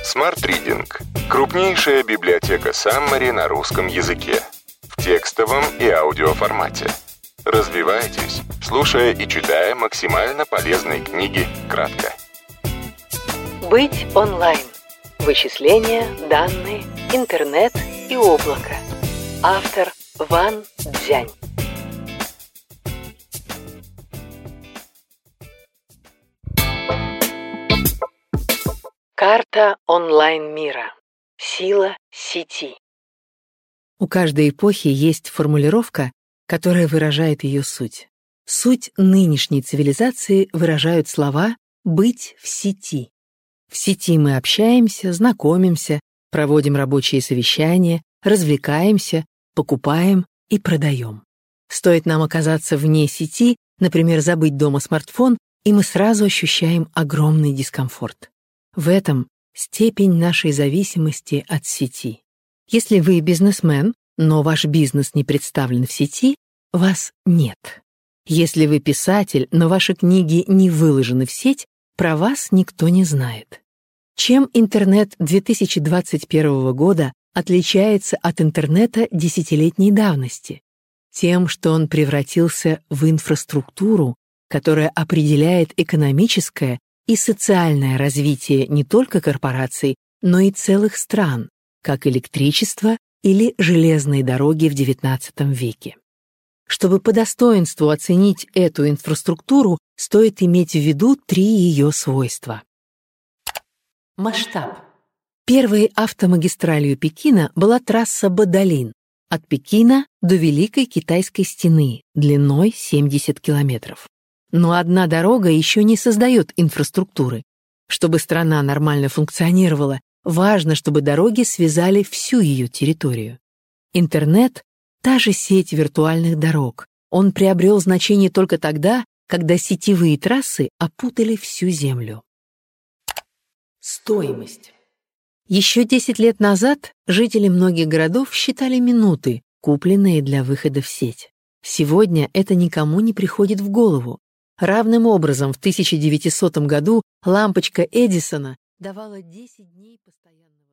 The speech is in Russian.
Smart Reading – крупнейшая библиотека Summary на русском языке. В текстовом и аудиоформате. Развивайтесь, слушая и читая максимально полезные книги кратко. Быть онлайн. Вычисления, данные, интернет и облако. Автор Ван Цзянь. Карта онлайн-мира. Сила сети. У каждой эпохи есть формулировка, которая выражает ее суть. Суть нынешней цивилизации выражают слова «быть в сети». В сети мы общаемся, знакомимся, проводим рабочие совещания, развлекаемся, покупаем и продаем. Стоит нам оказаться вне сети, например, забыть дома смартфон, и мы сразу ощущаем огромный дискомфорт. В этом степень нашей зависимости от сети. Если вы бизнесмен, но ваш бизнес не представлен в сети, вас нет. Если вы писатель, но ваши книги не выложены в сеть, про вас никто не знает. Чем интернет 2021 года отличается от интернета десятилетней давности? Тем, что он превратился в инфраструктуру, которая определяет экономическое и социальное развитие не только корпораций, но и целых стран, как электричество или железные дороги в XIX веке. Чтобы по достоинству оценить эту инфраструктуру, стоит иметь в виду 3 ее свойства. Масштаб. Первой автомагистралью Пекина была трасса Бадалин от Пекина до Великой Китайской стены длиной 70 километров. Но одна дорога еще не создает инфраструктуры. Чтобы страна нормально функционировала, важно, чтобы дороги связали всю ее территорию. Интернет — та же сеть виртуальных дорог. Он приобрел значение только тогда, когда сетевые трассы опутали всю Землю. Стоимость. Еще 10 лет назад жители многих городов считали минуты, купленные для выхода в сеть. Сегодня это никому не приходит в голову. Равным образом в 1900 году лампочка Эдисона давала 10 дней постоянного